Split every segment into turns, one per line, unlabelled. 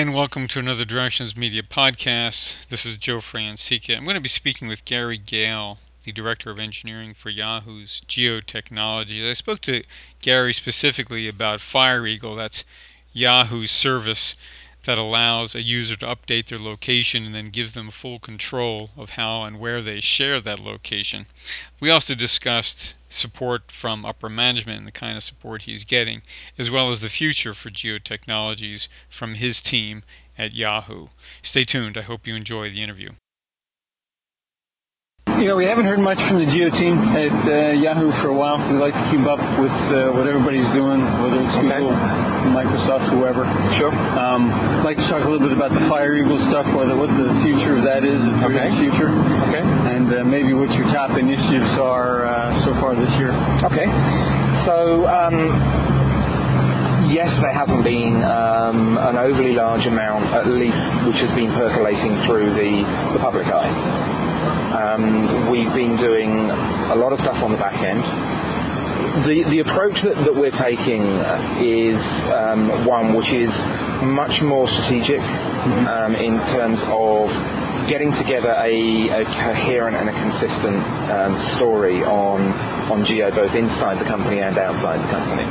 and welcome to another Directions Media podcast. This is Joe Francica. I'm going to be speaking with Gary Gale, the Director of Engineering for Yahoo's Geotechnologies. I spoke to Gary specifically about FireEagle. That's Yahoo's service that allows a user to update their location and then gives them full control of how and where they share that location. We also discussed support from upper management and the kind of support he's getting, as well as the future for geotechnologies from his team at Yahoo. Stay tuned. I hope you enjoy the interview.
We haven't heard much from the Geo team at Yahoo for a while. We like to keep up with what everybody's doing, whether it's Google, Microsoft, whoever.
Sure.
I'd like to talk a little bit about the FireEagle stuff, what the future of that is, if there is a future.
Okay.
And maybe what your top initiatives are so far this year.
Okay. So, yes, there hasn't been an overly large amount, at least, which has been percolating through the public eye. We've been doing a lot of stuff on the back end. The approach that we're taking is one which is much more strategic in terms of getting together a coherent and a consistent story on Geo, both inside the company and outside the company.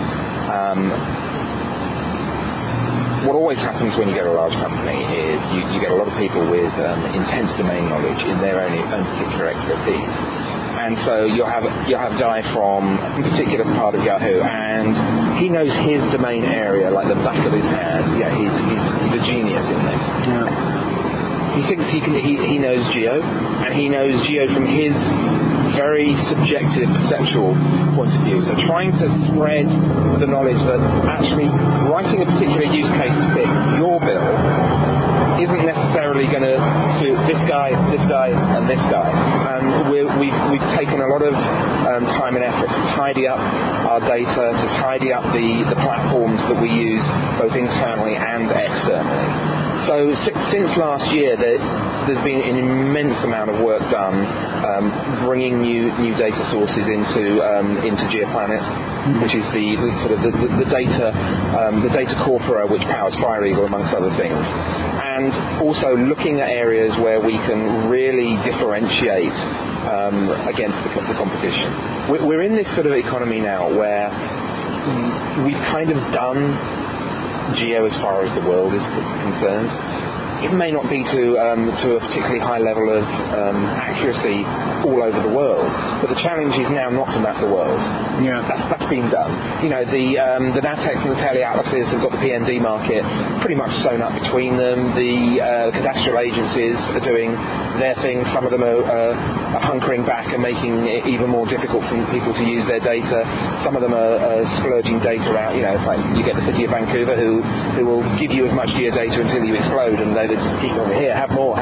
What always happens when you get a large company is you get a lot of people with intense domain knowledge in their own particular expertise. And so you'll have Guy from a particular part of Yahoo, and he knows his domain area like the back of his hand. Yeah, he's a genius in this. He thinks he knows Geo, and he knows Geo from his very subjective, perceptual point of view. So trying to spread the knowledge that actually writing a particular use case to fit your bill isn't necessarily going to suit this guy, and this guy. And we've taken a lot of time and effort to tidy up our data, to tidy up the platforms that we use both internally and externally. So since last year, there's been an immense amount of work done bringing new data sources into GeoPlanet, which is the data corpora which powers FireEagle, amongst other things, and also looking at areas where we can really differentiate against the competition. We're in this sort of economy now where we've kind of done Geo as far as the world is concerned. It may not be to a particularly high level of accuracy all over the world, but the challenge is now not to map the world.
Yeah,
that's been done. The NavTex and the TeleAtlases have got the PND market pretty much sewn up between them. The cadastral agencies are doing their thing. Some of them are hunkering back and making it even more difficult for people to use their data. Some of them are splurging data out. It's like you get the city of Vancouver who will give you as much geodata until you explode, and they just keep on here, have more.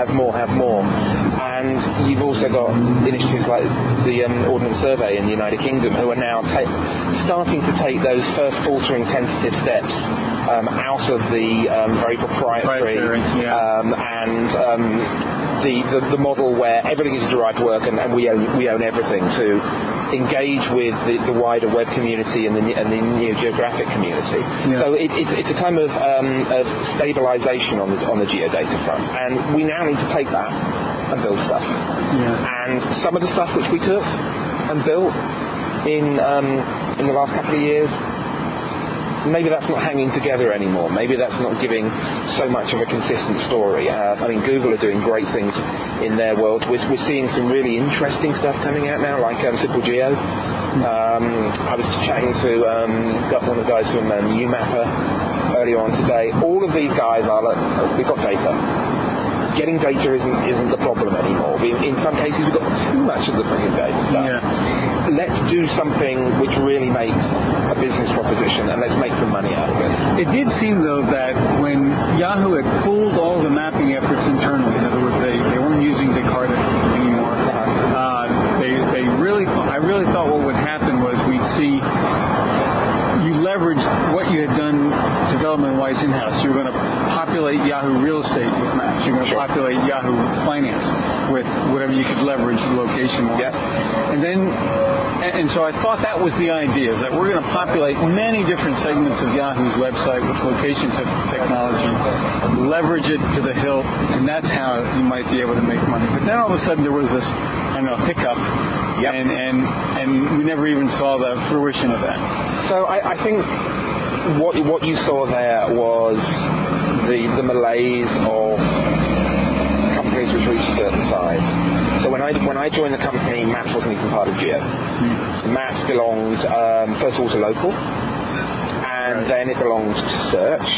And you've also got initiatives like the Ordnance Survey in the United Kingdom, who are now starting to take those first faltering tentative steps out of the very proprietary and the model where everything is derived work and we own everything, to engage with the wider web community and the geographic community. Yeah. So it's a time of stabilization on the geodata front, and we now need to take that and build stuff. Yeah. And some of the stuff which we took and built in the last couple of years, maybe that's not hanging together anymore. Maybe that's not giving so much of a consistent story. Google are doing great things in their world. We're seeing some really interesting stuff coming out now, like Simple Geo. I was chatting to one of the guys from UMapper earlier on today. All of these guys are like, we've got data. Getting data isn't the problem anymore. In some cases, we've got too much of the freaking data stuff. Yeah. Let's do something which really makes a business proposition, and let's make some money out of it.
It did seem, though, that when Yahoo had pulled all the mapping efforts internally, in other words, they weren't using Descartes anymore. I really thought what would happen was we'd see you leverage what you had done development-wise in-house. You were going to populate Yahoo Real Estate with maps. You're going to populate Yahoo Finance with whatever you could leverage location-wise.
Yes.
And so I thought that was the idea, that we're going to populate many different segments of Yahoo's website with location technology, leverage it to the hilt, and that's how you might be able to make money. But then all of a sudden there was this, hiccup, and we never even saw the fruition of that.
So I think what you saw there was the malaise of companies which reached a certain size. So when I joined the company, Maps wasn't even part of Geo. Maps belonged first of all to Local, and then it belonged to Search,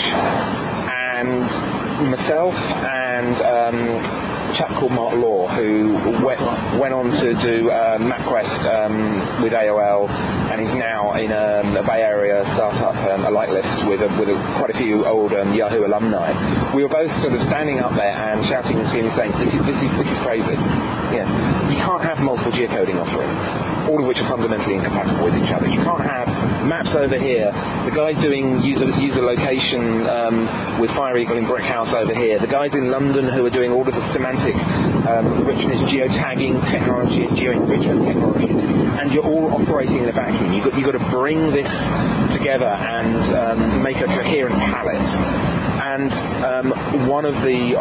and myself and a chap called Mark Law, who went on to do MapQuest with AOL, and is now in a Bay Area startup, Alightlist, with quite a few old Yahoo alumni. We were both sort of standing up there and shouting and screaming, saying, "This is crazy. Yeah, you can't have multiple geocoding offerings, all of which are fundamentally incompatible with each other. You can't have Maps over here, the guys doing user location with Fire Eagle in Brickhouse over here, the guys in London who are doing all of the semantic richness, geotagging technologies, geo-enrichment technologies, and you're all operating in a vacuum. You've got to bring this together and make a coherent palette." And one of the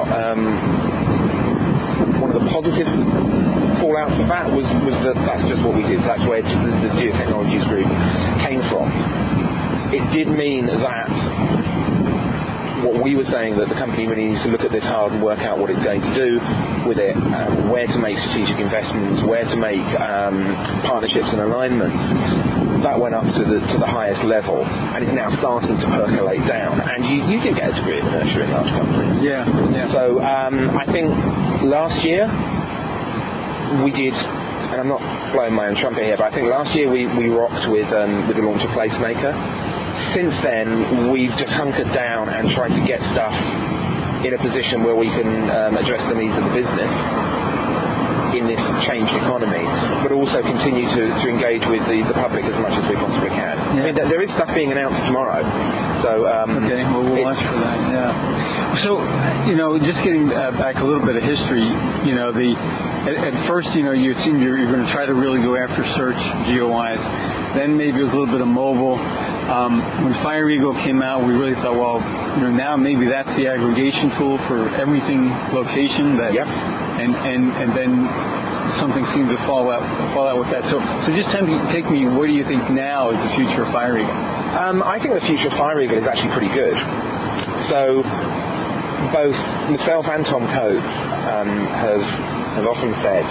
positive fallouts of that was that that's just what we did. That's where the Geotechnologies group came from. It did mean that what we were saying, that the company really needs to look at this hard and work out what it's going to do with it, where to make strategic investments, where to make partnerships and alignments. That went up to the highest level and is now starting to percolate down. And you do get a degree of inertia in large companies.
Yeah.
So I think last year we did, and I'm not blowing my own trumpet here, but I think last year we rocked with the launch of Placemaker. Since then, we've just hunkered down and tried to get stuff in a position where we can address the needs of the business in this changed economy, but also continue to engage with the public as much as we possibly can. Yeah. I mean, there is stuff being announced tomorrow. So
okay, well, we'll watch for that. Yeah. So, just getting back a little bit of history, at first, you seemed you're going to try to really go after search geo-wise. Then maybe it was a little bit of mobile. When Fire Eagle came out, we really thought, well, now maybe that's the aggregation tool for everything location.
Yep.
And then something seemed to fall out with that. So just take me. What do you think now is the future of Fire Eagle?
I think the future of Fire Eagle is actually pretty good. So both myself and Tom Coates have often said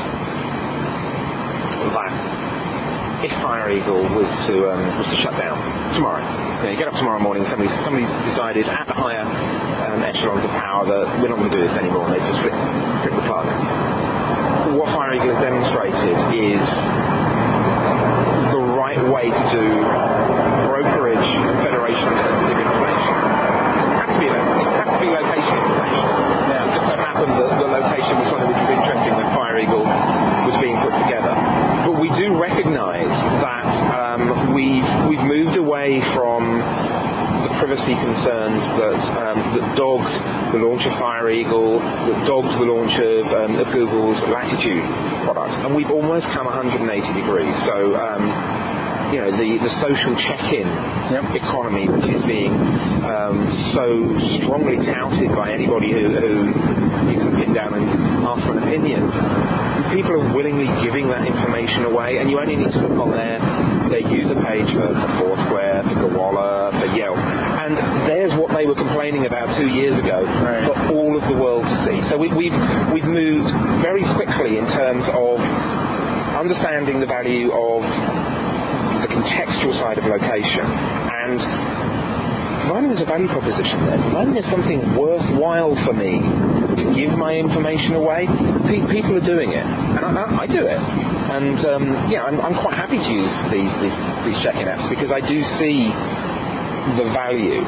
that if Fire Eagle was to shut down tomorrow, you get up tomorrow morning, somebody decided at the higher echelons of power that we're not going to do this anymore, and they just flip the plug. What Fire Eagle has demonstrated is the right way to do brokerage and federation of sensitive information. It has to be location information. Yeah. It just so happened that the location was something which was interesting when Fire Eagle was being put together. But we do recognise that we've moved away from the privacy concerns that dogged the launch of Fire Eagle, that dogged the launch of Google's Latitude product, and we've almost come 180 degrees. So the social check-in economy, which is being so strongly touted by anybody who you can pin down and ask for an opinion, people are willingly giving that information away, and you only need to look on their user page for Foursquare, for Gowalla, for Yelp, and there's what they were complaining about 2 years ago for all of the world to see. So we've moved very quickly in terms of understanding the value of the contextual side of location, and providing there's a value proposition there, providing there's something worthwhile for me to give my information away. People are doing it, and I do it, and I'm quite happy to use these check-in apps because I do see the value.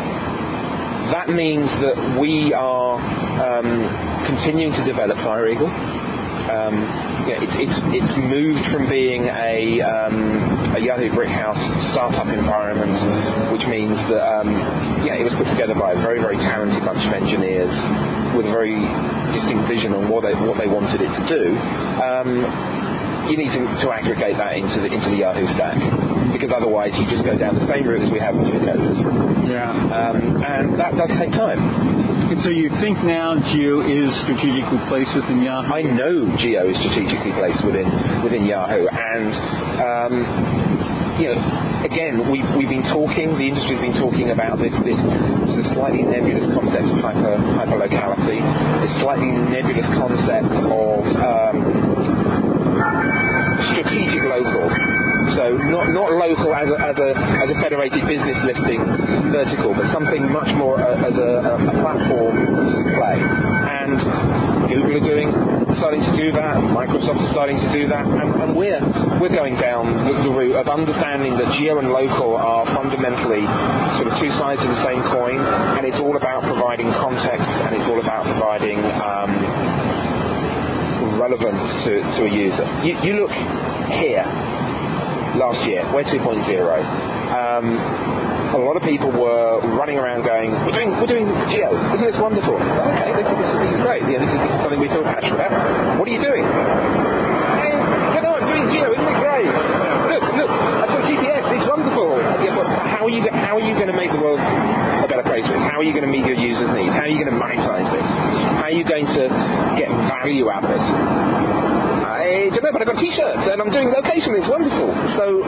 That means that we are continuing to develop Fire Eagle. it's moved from being a Yahoo Brickhouse startup environment, which means that it was put together by a very, very talented bunch of engineers with a very distinct vision on what they wanted it to do. You need to aggregate that into the Yahoo stack, because otherwise you just go down the same route as we have with Geocoders.
Yeah.
And that does take time.
And so you think now Geo is strategically placed within Yahoo?
I know Geo is strategically placed within Yahoo, and again, we've been talking. The industry's been talking about this sort of slightly nebulous concept of hyperlocality, this slightly nebulous concept of strategic local. So not local as a federated business listings vertical, but something much more as a platform play. And Google are starting to do that, Microsoft are starting to do that, and we're going down the route of understanding that geo and local are fundamentally sort of two sides of the same coin, and it's all about providing context, and it's all about providing relevance to a user. You look here. Last year, Web 2.0. A lot of people were running around going, "We're doing geo. Isn't this wonderful? Okay, this is great. This is something we feel passionate about. What are you doing? Hey, I'm doing geo. Isn't it great? Look, I've got GPS. It's wonderful. Yeah, but how are you going to make the world a better place for it? How are you going to meet your users' needs? How are you going to monetize this? How are you going to get value out of it? I don't know, but I've got t-shirts and I'm doing location. It's wonderful." So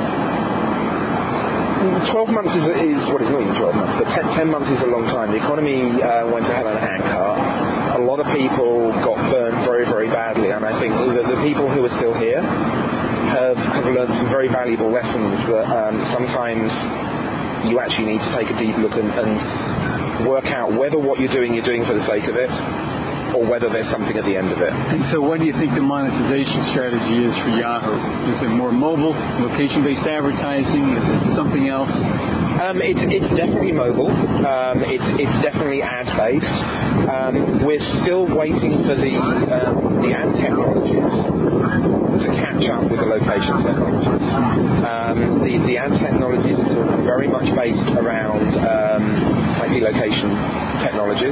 12 months is what is not even 12 months, but 10 months is a long time. The economy went to hell in a handcart. A lot of people got burned very, very badly, and I think that the people who are still here have learned some very valuable lessons that sometimes you actually need to take a deep look and work out whether what you're doing for the sake of it, or whether there's something at the end of it.
And so what do you think the monetization strategy is for Yahoo? Is it more mobile, location-based advertising? Is it something else?
It's definitely mobile. It's definitely ad-based. We're still waiting for the ad technologies to catch up with the location technologies. The ad technologies are still very much based around IP location technologies.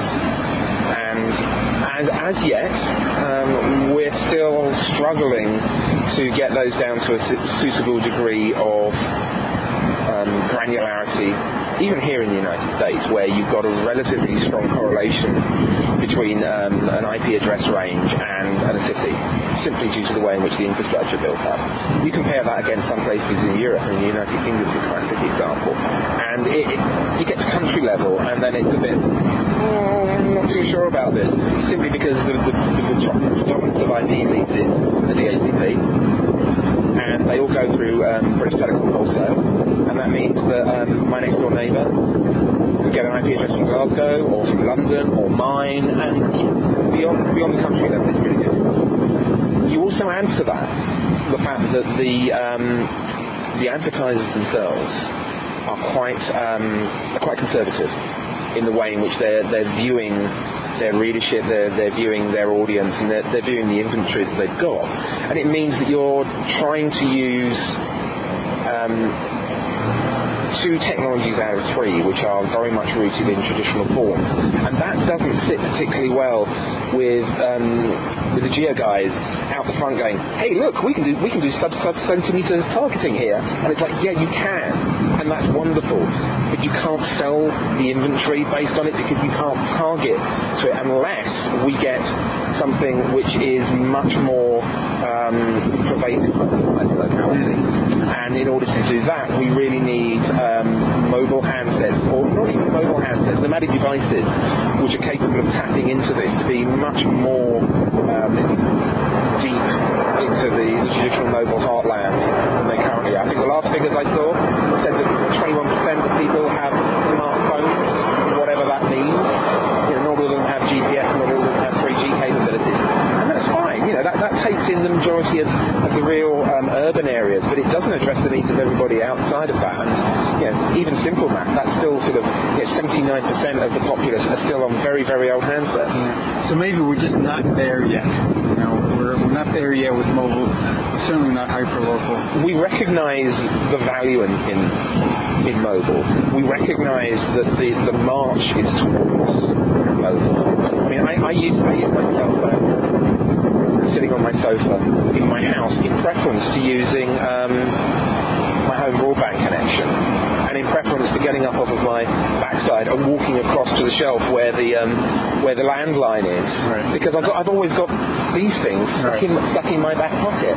And as yet, we're still struggling to get those down to a suitable degree of granularity, even here in the United States, where you've got a relatively strong correlation between an IP address range and a city, simply due to the way in which the infrastructure built up. You compare that against some places in Europe, and the United Kingdom is a classic example. And you get to country level, and then it's a bit, I'm not too sure about this, simply because the predominance of IP leases are DHCP, and they all go through British Telecom Wholesale, and that means that my next door neighbour could get an IP address from Glasgow or from London or mine, and beyond the country level it's really difficult. You also add to that the fact that the advertisers themselves are quite conservative in the way in which they're viewing their readership, they're viewing their audience, and they're viewing the inventory that they've got. And it means that you're trying to use two technologies out of three, which are very much rooted in traditional forms, and that doesn't sit particularly well with the geo guys out the front going, "Hey, look, we can do sub-centimeter targeting here," and it's like, yeah, you can, and that's wonderful, but you can't sell the inventory based on it, because you can't target to it unless we get something which is much more pervasive locality. And in order to do that, we really need mobile handsets, or not even mobile handsets, nomadic devices, which are capable of tapping into this to be much more deep into the traditional mobile heartland than they currently are. I think the last figures I saw said that 21% of people have smartphones, whatever that means. Not all of them have GPS, not all of them have 3G capabilities, and that's fine. that takes in the majority of the real urban areas, but it doesn't address the needs of everybody outside of that. And even simple math, that's still sort of 79% of the populace are still on very, very old handsets.
Yeah. So maybe we're just not there yet. We're not there yet with mobile. We're certainly not hyper-local.
We recognize the value in mobile. We recognize that the march is towards mobile. I mean, I use my cell phone sitting on my sofa in my house in preference to using my home broadband connection, and in preference to getting up off of my backside and walking across to the shelf where the landline is,
right.
Because I've always got these things stuck in my back pocket.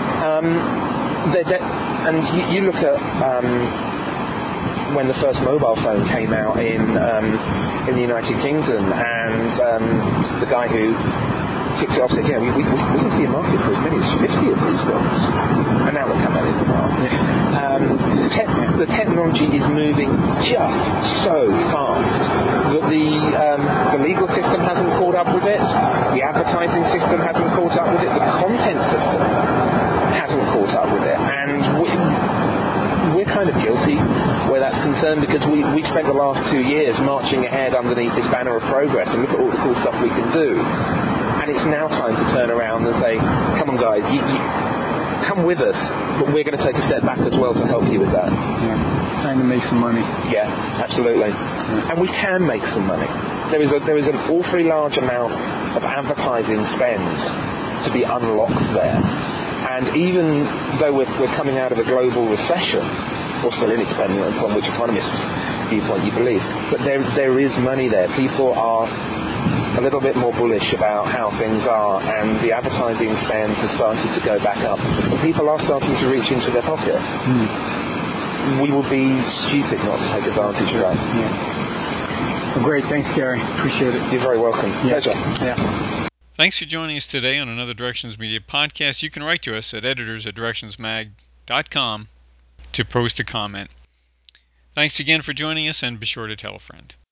And you look at when the first mobile phone came out in the United Kingdom, and the guy who kicked it off said, we can see a market for as many as 50 of these ones. And now look how many there are. The technology is moving just so fast that the legal system hasn't caught up with it, the advertising system hasn't caught up with it, the content system hasn't caught up with it, and we're kind of guilty where that's concerned, because we spent the last 2 years marching ahead underneath this banner of progress and look at all the cool stuff we can do. And it's now time to turn around and say, come on guys, you come with us, but we're going to take a step back as well to help you with that.
Yeah, trying to make some money.
Yeah, absolutely. Yeah. And we can make some money. There is an awfully large amount of advertising spend to be unlocked there. And even though we're coming out of a global recession, or still in it, depending upon which economist's viewpoint you believe, but there is money there. People are a little bit more bullish about how things are, and the advertising spends are starting to go back up. And people are starting to reach into their pocket. We would be stupid not to take advantage of that.
Yeah. Well, great. Thanks, Gary. Appreciate it.
You're very welcome.
Yeah.
Pleasure.
Yeah.
Thanks for joining us today on another Directions Media podcast. You can write to us at editors@directionsmag.com to post a comment. Thanks again for joining us, and be sure to tell a friend.